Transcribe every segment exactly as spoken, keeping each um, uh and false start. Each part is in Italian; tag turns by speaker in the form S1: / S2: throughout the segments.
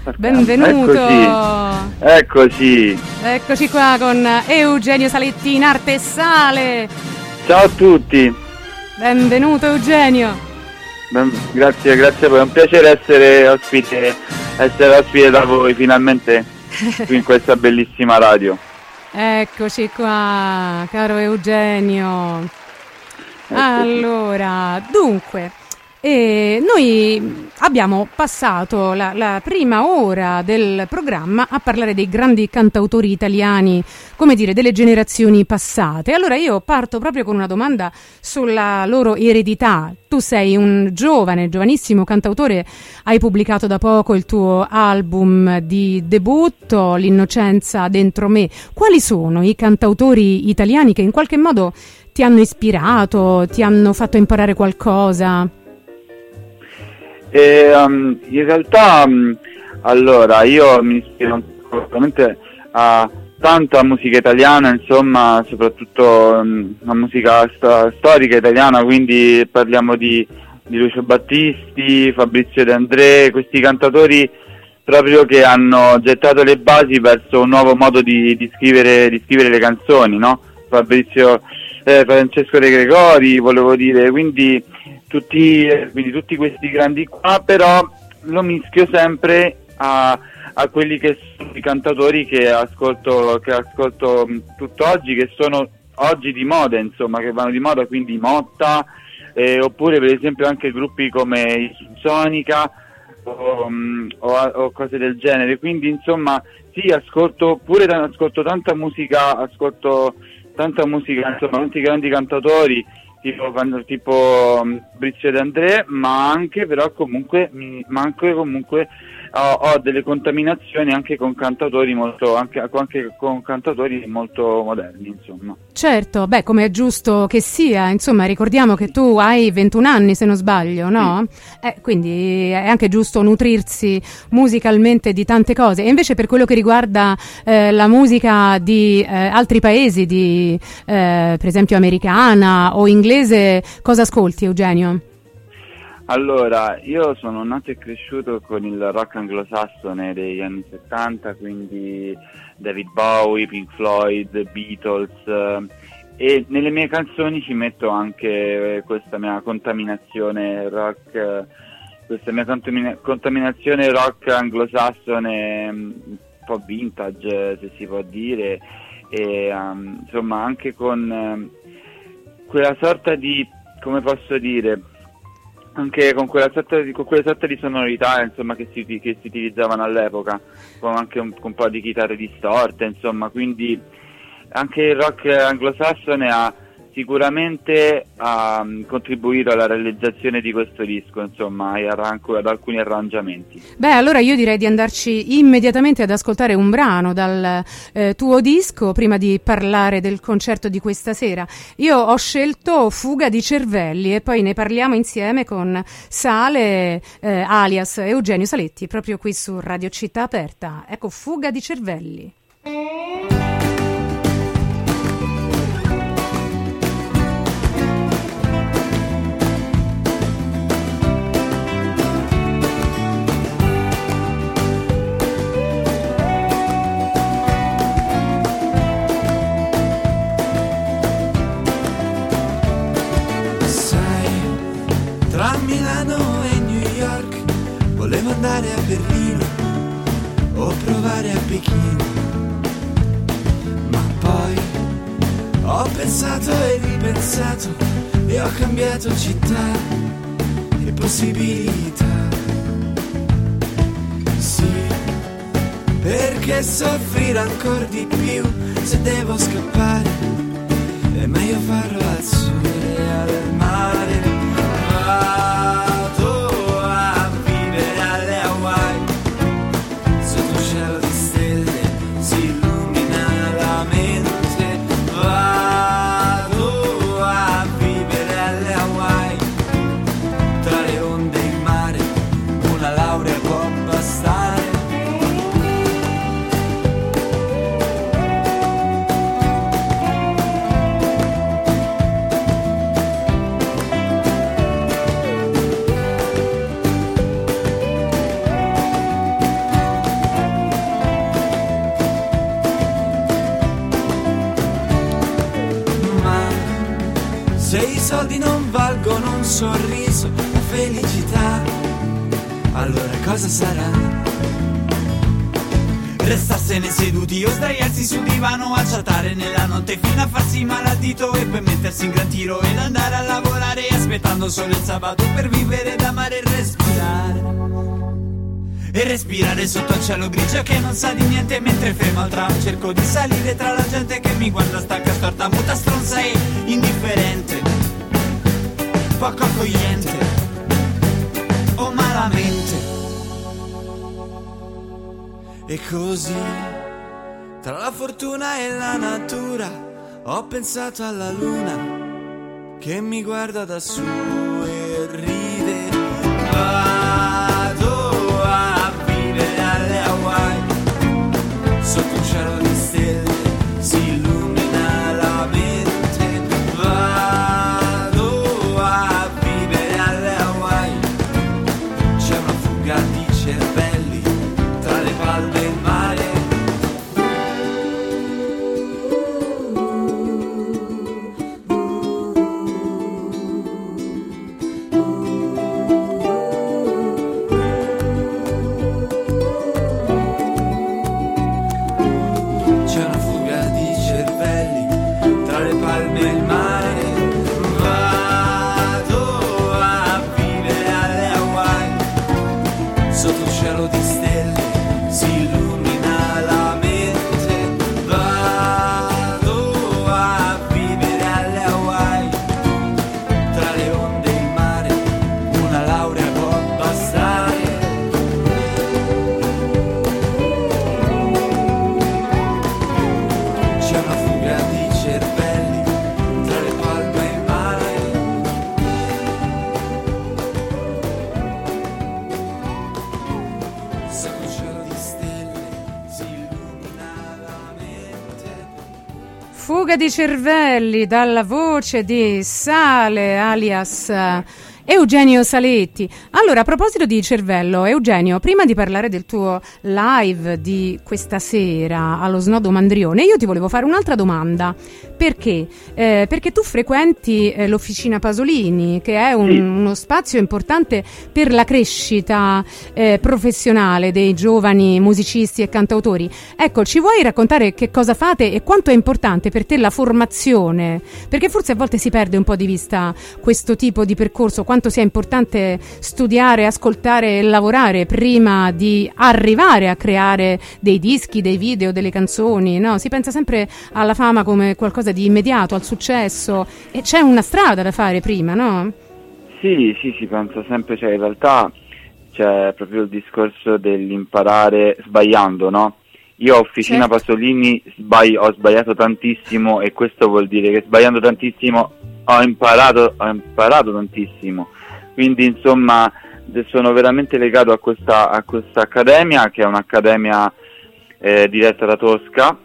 S1: Benvenuto.
S2: Eccoci. Eccoci.
S1: Eccoci qua con Eugenio Saletti in arte sale.
S2: Ciao a tutti.
S1: Benvenuto Eugenio.
S2: Ben, grazie, grazie a voi. È un piacere essere ospite, essere ospite da voi finalmente qui in questa bellissima radio.
S1: Eccoci qua, caro Eugenio. Eccoci. Allora, dunque, eh, noi abbiamo passato la, la prima ora del programma a parlare dei grandi cantautori italiani, come dire, delle generazioni passate. Allora io parto proprio con una domanda sulla loro eredità. Tu sei un giovane, giovanissimo cantautore, hai pubblicato da poco il tuo album di debutto, L'innocenza dentro me. Quali sono i cantautori italiani che in qualche modo ti hanno ispirato, ti hanno fatto imparare qualcosa?
S2: E, um, in realtà, um, allora, io mi ispiro veramente a tanta musica italiana, insomma, soprattutto um, la musica sto- storica italiana, quindi parliamo di, di Lucio Battisti, Fabrizio De André, questi cantatori proprio che hanno gettato le basi verso un nuovo modo di, di, scrivere, di scrivere le canzoni, no? Fabrizio, eh, Francesco De Gregori, volevo dire, quindi tutti, quindi tutti questi grandi qua, però lo mischio sempre a, a quelli che sono i cantatori che ascolto, che ascolto tutt'oggi, che sono oggi di moda, insomma, che vanno di moda, quindi Motta, eh, oppure per esempio anche gruppi come i Sonica o, o, o cose del genere. Quindi insomma sì, ascolto pure ascolto tanta musica, ascolto tanta musica, insomma, tanti grandi cantatori tipo, tipo Fabrizio De André, ma anche però comunque mi, ma anche comunque ho, ho delle contaminazioni anche con cantatori molto anche, anche con cantatori molto moderni, insomma.
S1: Certo, beh, come è giusto che sia, insomma, ricordiamo che tu hai ventuno anni, se non sbaglio, no? Sì. Eh, quindi è anche giusto nutrirsi musicalmente di tante cose. E invece per quello che riguarda eh, la musica di eh, altri paesi, di eh, per esempio americana o inglese, cosa ascolti, Eugenio?
S2: Allora, io sono nato e cresciuto con il rock anglosassone degli anni settanta, quindi David Bowie, Pink Floyd, Beatles, eh, e nelle mie canzoni ci metto anche eh, questa mia contaminazione rock, eh, questa mia contamina- contaminazione rock anglosassone, un po' vintage, se si può dire, e um, insomma anche con eh, quella sorta di, come posso dire, anche con quella sorta di, con quelle sorte di sonorità, insomma, che si, che si utilizzavano all'epoca, con anche un, con un po' di chitarre distorte, insomma, quindi anche il rock anglosassone ha sicuramente ha contribuito alla realizzazione di questo disco, insomma, ad alcuni arrangiamenti.
S1: Beh, allora io direi di andarci immediatamente ad ascoltare un brano dal eh, tuo disco prima di parlare del concerto di questa sera. Io ho scelto Fuga di cervelli e poi ne parliamo insieme con Sale, eh, alias Eugenio Saletti, proprio qui su Radio Città Aperta. Ecco, Fuga di cervelli.
S3: Volevo andare a Berlino o provare a Pechino, ma poi ho pensato e ripensato e ho cambiato città e possibilità. Sì, perché soffrire ancora di più se devo scappare? È meglio farlo al sole e al mare. soldi non valgono un sorriso, la felicità, allora cosa sarà? Restarsene seduti o sdraiarsi sul divano a chattare nella notte fino a farsi male al dito e poi mettersi in gran tiro ed andare a lavorare aspettando solo il sabato per vivere, d'amare e respirare. E respirare sotto il cielo grigio che non sa di niente mentre fermo al tram cerco di salire tra la gente che mi guarda stacca storta, muta, stronza e indifferente, poco accogliente o malamente. E così, tra la fortuna e la natura, ho pensato alla luna che mi guarda da su e ride. Vado a vivere alle Hawaii, sotto un cielo di stelle si illumina la mente. Vado a vivere alle Hawaii, c'è una fuga di cervelli tra le palme e il mare. C'è una fuga di cervelli tra le palme e il mare. Vado a vivere alle Hawaii, sotto un cielo di stelle si illumina la mente. Vado a vivere alle Hawaii, tra le onde e il mare, una laurea può bastare. C'è una fuga di cervelli tra le palme e il mare. Sotto un cielo di stelle si illumina la mente.
S1: Fuga di cervelli dalla voce di Sale alias eh, Eugenio Saletti. Allora, a proposito di cervello, Eugenio, prima di parlare del tuo live di questa sera allo Snodo Mandrione, io ti volevo fare un'altra domanda. Perché? Eh, perché tu frequenti eh, l'Officina Pasolini, che è un,
S2: Sì.
S1: uno spazio importante per la crescita eh, professionale dei giovani musicisti e cantautori. Ecco, ci vuoi raccontare che cosa fate e quanto è importante per te la formazione? Perché forse a volte si perde un po' di vista questo tipo di percorso, quanto sia importante studiare, ascoltare e lavorare prima di arrivare a creare dei dischi, dei video, delle canzoni, no? Si pensa sempre alla fama come qualcosa di immediato, al successo, e c'è una strada da fare prima, no?
S2: Sì, sì, si pensa sempre, cioè in realtà c'è proprio il discorso dell'imparare sbagliando, no? Io a Officina
S1: Certo.
S2: Pasolini sbagli- ho sbagliato tantissimo, e questo vuol dire che sbagliando tantissimo ho imparato, ho imparato tantissimo. Quindi insomma sono veramente legato a questa, a questa accademia, che è un'accademia eh, diretta da Tosca,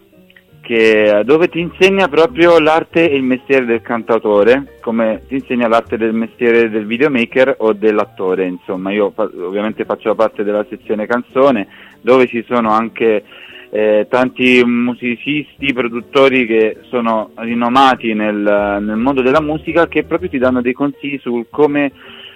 S2: che, dove ti insegna proprio l'arte e il mestiere del cantautore, come ti insegna l'arte del mestiere del videomaker o dell'attore. Insomma, io fa- ovviamente faccio parte della sezione canzone, dove ci sono anche eh, tanti musicisti, produttori che sono rinomati nel, nel mondo della musica, che proprio ti danno dei consigli su come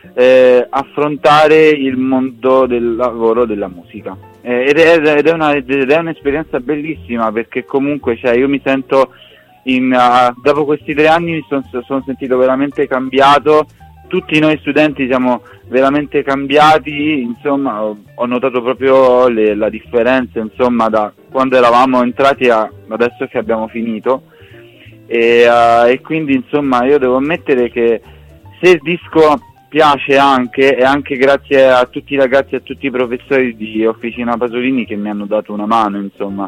S2: eh, affrontare il mondo del lavoro della musica. Eh, ed, è, ed, è una, ed è un'esperienza bellissima, perché comunque cioè, io mi sento in, uh, dopo questi tre anni mi sono son sentito veramente cambiato. Tutti noi studenti siamo veramente cambiati, insomma ho, ho notato proprio le, la differenza, insomma, da quando eravamo entrati a adesso che abbiamo finito, e, uh, e quindi insomma io devo ammettere che se il disco piace anche, e anche grazie a tutti i ragazzi e a tutti i professori di Officina Pasolini che mi hanno dato una mano, insomma.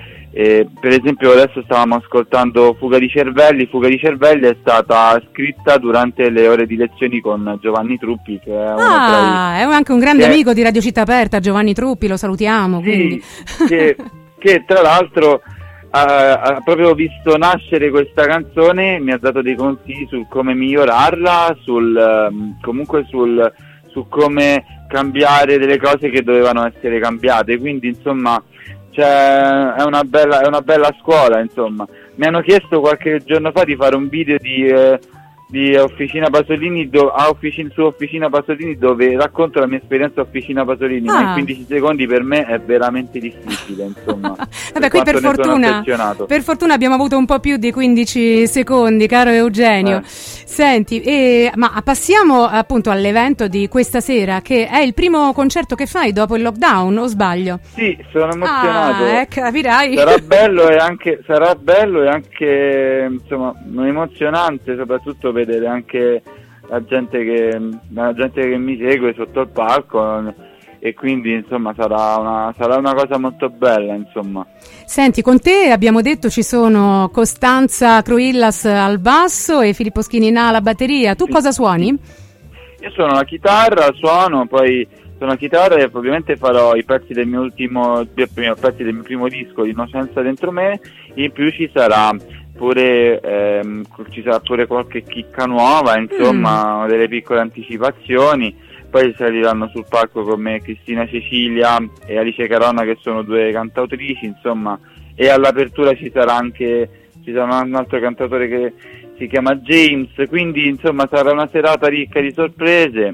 S2: E per esempio adesso stavamo ascoltando Fuga di Cervelli. Fuga di Cervelli è stata scritta durante le ore di lezioni con Giovanni Truppi, che è uno
S1: Ah,
S2: tra i...
S1: è anche un grande
S2: che...
S1: amico di Radio Città Aperta, Giovanni Truppi, lo salutiamo.
S2: Sì,
S1: Quindi.
S2: che, che tra l'altro ha, ha proprio visto nascere questa canzone, mi ha dato dei consigli su come migliorarla, sul um, comunque sul su come cambiare delle cose che dovevano essere cambiate, quindi insomma c'è, è una bella è una bella scuola, insomma. Mi hanno chiesto qualche giorno fa di fare un video di eh, di Officina Pasolini, do, a Officina, su Officina Pasolini, dove racconto la mia esperienza a Officina Pasolini, ah. ma in quindici secondi per me è veramente difficile, insomma.
S1: Vabbè, qui per fortuna, per fortuna abbiamo avuto un po' più di quindici secondi, caro Eugenio. Eh. Senti, eh, ma passiamo appunto all'evento di questa sera, che è il primo concerto che fai dopo il lockdown, o sbaglio?
S2: Sì, sono emozionato.
S1: Ah, eh, capirai.
S2: Sarà bello e anche, sarà bello e anche, insomma, emozionante, soprattutto vedere anche la gente che la gente che mi segue sotto il palco, e quindi insomma sarà una sarà una cosa molto bella, insomma.
S1: Senti, con te abbiamo detto ci sono Costanza Cruillas al basso e Filippo Schininà alla batteria. Tu sì. Cosa suoni?
S2: Io suono la chitarra, suono, poi suono la chitarra e ovviamente farò i pezzi del mio ultimo i pezzi del mio primo disco, Innocenza dentro me, e in più ci sarà pure ehm, ci sarà pure qualche chicca nuova, insomma, mm. delle piccole anticipazioni. Poi saliranno sul palco con me Cristina Cecilia e Alice Caronna, che sono due cantautrici, insomma, e all'apertura ci sarà anche ci sarà un altro cantautore che si chiama James, quindi insomma sarà una serata ricca di sorprese.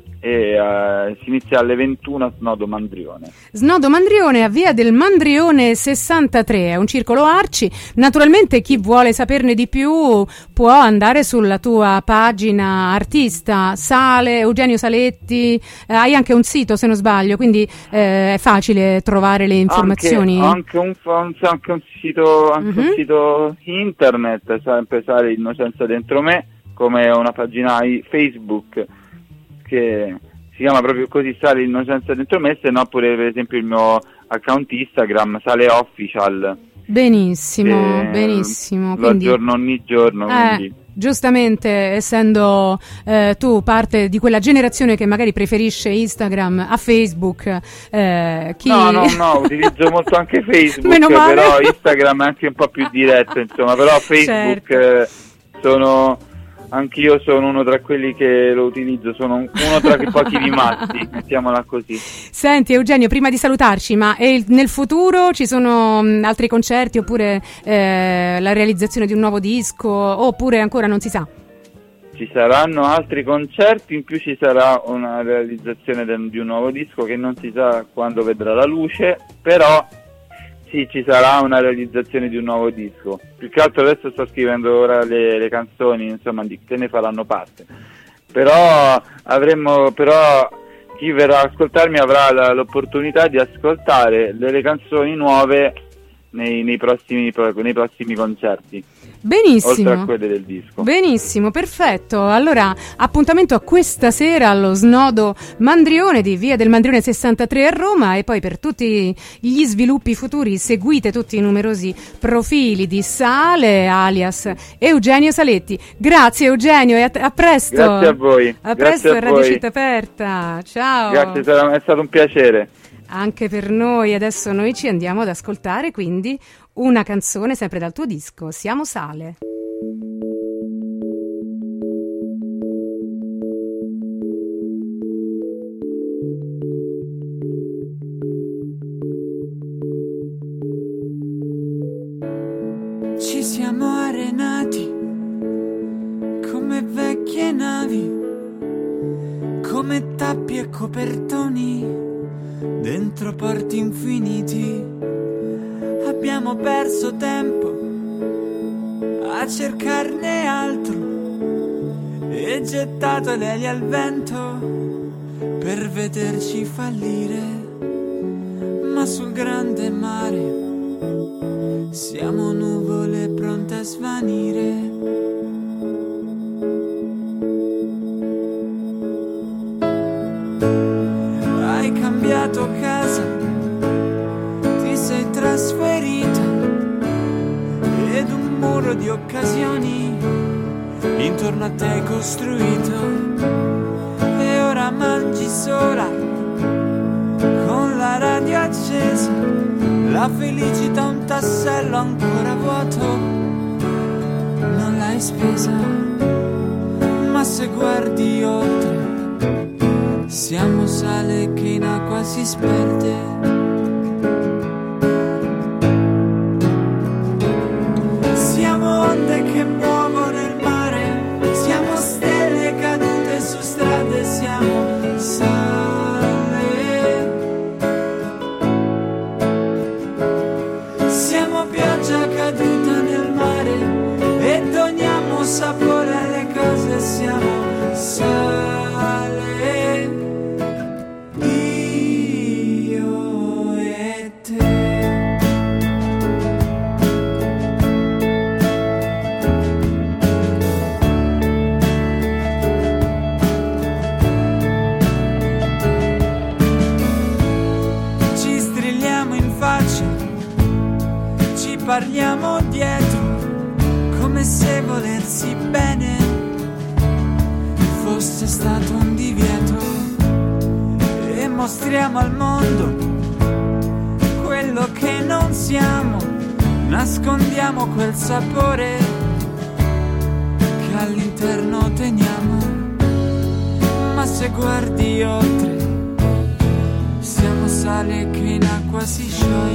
S2: E uh, si inizia alle ventuno a Snodo Mandrione.
S1: Snodo Mandrione a via del Mandrione sessantatré, è un circolo Arci. Naturalmente chi vuole saperne di più può andare sulla tua pagina artista, Sale, Eugenio Saletti, eh, hai anche un sito se non sbaglio, quindi eh, è facile trovare le informazioni.
S2: Anche, anche, un, anche un sito anche uh-huh. un sito internet, sempre Sale Innocenza dentro me, come una pagina Facebook che si chiama proprio così, Sale Innocenza dentro me, se no pure per esempio il mio account Instagram, Sale Official.
S1: Benissimo, benissimo.
S2: Lo quindi, aggiorno ogni giorno,
S1: eh,
S2: quindi.
S1: Giustamente, essendo eh, tu parte di quella generazione che magari preferisce Instagram a Facebook, eh, chi...
S2: No, no, no, utilizzo molto anche Facebook,
S1: Meno male.
S2: Però Instagram è anche un po' più diretto, insomma, però Facebook certo. eh, sono... Anch'io sono uno tra quelli che lo utilizzo, sono uno tra i pochi rimasti, mettiamola così.
S1: Senti Eugenio, prima di salutarci, ma è nel futuro ci sono mh, altri concerti oppure eh, la realizzazione di un nuovo disco, oppure ancora non si sa?
S2: Ci saranno altri concerti, in più ci sarà una realizzazione de- di un nuovo disco che non si sa quando vedrà la luce, però... Sì, ci sarà una realizzazione di un nuovo disco. Più che altro adesso sto scrivendo ora le, le canzoni, insomma, di, che ne faranno parte. Però avremmo, però chi verrà ad ascoltarmi avrà la, l'opportunità di ascoltare delle canzoni nuove nei, nei prossimi nei prossimi concerti.
S1: Benissimo.
S2: Oltre a quelle del disco.
S1: Benissimo, perfetto. Allora, appuntamento a questa sera allo Snodo Mandrione di via del Mandrione sessantatré a Roma, e poi per tutti gli sviluppi futuri seguite tutti i numerosi profili di Sale alias Eugenio Saletti. Grazie Eugenio e a, a presto.
S2: Grazie a voi.
S1: A presto a Radio
S2: voi.
S1: Città Aperta. Ciao.
S2: Grazie, è stato un piacere.
S1: Anche per noi. Adesso noi ci andiamo ad ascoltare quindi una canzone sempre dal tuo disco, Siamo Sale.
S3: Ci siamo arenati come vecchie navi, come tappi e copertoni dentro porti infiniti. Abbiamo perso tempo a cercarne altro e gettato le ali al vento per vederci fallire, ma sul grande mare siamo nuvole pronte a svanire. Hai cambiato casa, ti sei trasferita ed un muro di occasioni intorno a te hai costruito, e ora mangi sola con la radio accesa, la felicità un tassello ancora vuoto, non l'hai spesa, ma se guardi oltre siamo sale che in acqua si sperde. Siamo onde che muovono il mare, siamo parliamo dietro, come se volersi bene fosse stato un divieto, e mostriamo al mondo quello che non siamo, nascondiamo quel sapore che all'interno teniamo, ma se guardi oltre siamo sale che in acqua si scioglie.